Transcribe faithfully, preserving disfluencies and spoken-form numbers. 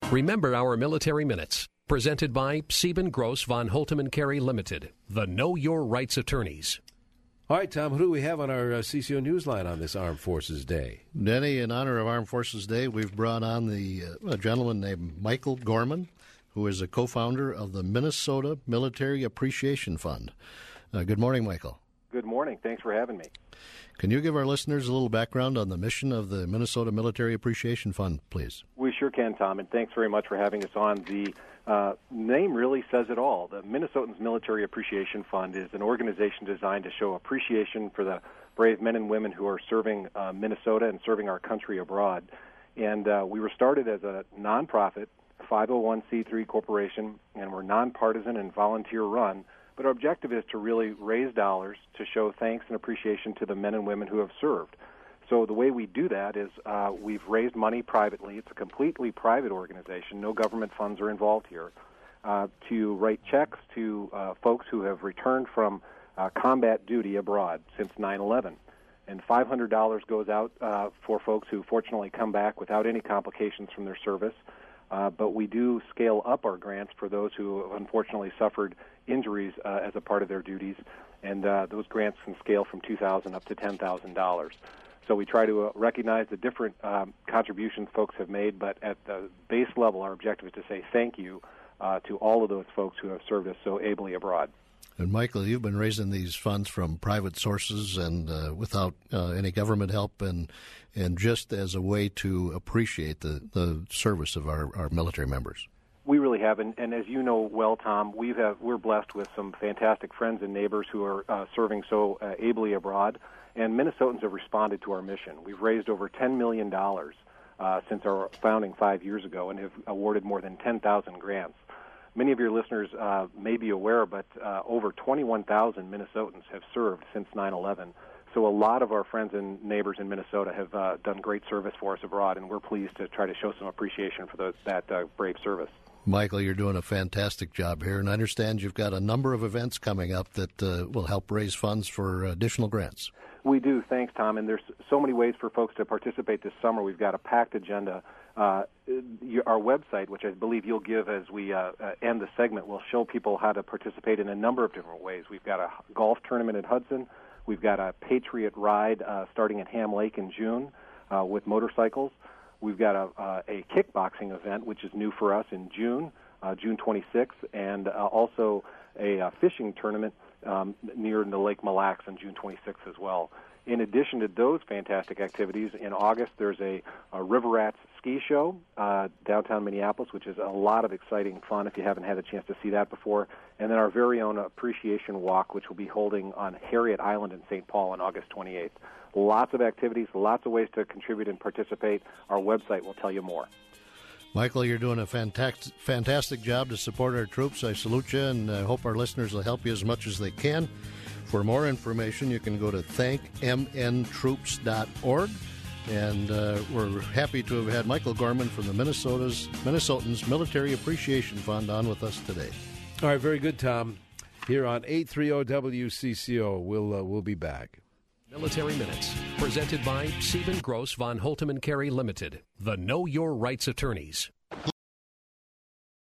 Remember our Military Minutes, presented by Sieben Gross von Holtem and Carey Limited, the Know Your Rights attorneys. All right, Tom, who do we have on our uh, C C O Newsline on this Armed Forces Day? Denny, in honor of Armed Forces Day, we've brought on the uh, a gentleman named Michael Gorman, who is a co-founder of the Minnesota Military Appreciation Fund. Uh, good morning, Michael. Good morning. Thanks for having me. Can you give our listeners a little background on the mission of the Minnesota Military Appreciation Fund, please? We sure can, Tom, and thanks very much for having us on. The uh, name really says it all. The Minnesotans Military Appreciation Fund is an organization designed to show appreciation for the brave men and women who are serving uh, Minnesota and serving our country abroad. And uh, we were started as a nonprofit, five oh one c three corporation, and we're nonpartisan and volunteer-run. But our objective is to really raise dollars to show thanks and appreciation to the men and women who have served. So the way we do that is uh, we've raised money privately. It's a completely private organization. No government funds are involved here. Uh, to write checks to uh, folks who have returned from uh, combat duty abroad since nine eleven. And five hundred dollars goes out uh, for folks who fortunately come back without any complications from their service. Uh, but we do scale up our grants for those who have unfortunately suffered injuries uh, as a part of their duties, and uh, those grants can scale from two thousand dollars up to ten thousand dollars. So we try to uh, recognize the different um, contributions folks have made, but at the base level, our objective is to say thank you uh, to all of those folks who have served us so ably abroad. And Michael, you've been raising these funds from private sources and uh, without uh, any government help, and and just as a way to appreciate the, the service of our, our military members. We really have, and, and as you know well, Tom, we have we're blessed with some fantastic friends and neighbors who are uh, serving so uh, ably abroad, and Minnesotans have responded to our mission. We've raised over ten million dollars uh, since our founding five years ago, and have awarded more than ten thousand grants. Many of your listeners uh, may be aware, but uh, over twenty-one thousand Minnesotans have served since nine eleven. So a lot of our friends and neighbors in Minnesota have uh, done great service for us abroad, and we're pleased to try to show some appreciation for the, that uh, brave service. Michael, you're doing a fantastic job here, and I understand you've got a number of events coming up that uh, will help raise funds for additional grants. We do. Thanks, Tom. And there's so many ways for folks to participate this summer. We've got a packed agenda. Uh, our website, which I believe you'll give as we uh, uh, end the segment, will show people how to participate in a number of different ways. We've got a golf tournament at Hudson. We've got a Patriot Ride uh, starting at Ham Lake in June uh, with motorcycles. We've got a, uh, a kickboxing event, which is new for us, in June, uh, June twenty-sixth, and uh, also a uh, fishing tournament um, near the Lake Mille Lacs on June twenty-sixth as well. In addition to those fantastic activities, in August there's a, a River Rats ski show uh, downtown Minneapolis, which is a lot of exciting fun if you haven't had a chance to see that before. And then our very own Appreciation Walk, which we'll be holding on Harriet Island in Saint Paul on August twenty-eighth. Lots of activities, lots of ways to contribute and participate. Our website will tell you more. Michael, you're doing a fantastic, fantastic job to support our troops. I salute you, and I hope our listeners will help you as much as they can. For more information, you can go to thank m n troops dot org. And uh, we're happy to have had Michael Gorman from the Minnesota's Minnesotans Military Appreciation Fund on with us today. All right, very good, Tom. Here on eight thirty W C C O, we'll uh, we'll be back. Military Minutes, presented by Sieben Gross von Holtem and Carey Limited, the Know Your Rights attorneys.